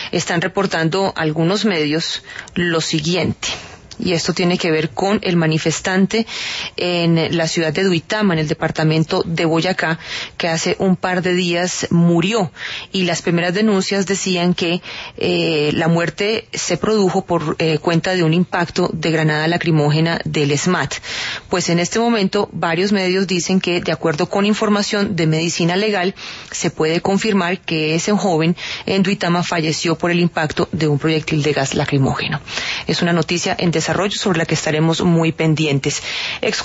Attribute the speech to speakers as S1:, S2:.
S1: están reportando algunos medios lo siguiente. Y esto tiene que ver con el manifestante en la ciudad de Duitama, en el departamento de Boyacá, que hace un par de días murió. Y las primeras denuncias decían que la muerte se produjo por cuenta de un impacto de granada lacrimógena del SMAT. Pues en este momento varios medios dicen que, de acuerdo con información de medicina legal, se puede confirmar que ese joven en Duitama falleció por el impacto de un proyectil de gas lacrimógeno. Es una noticia en desarrollo sobre la que estaremos muy pendientes.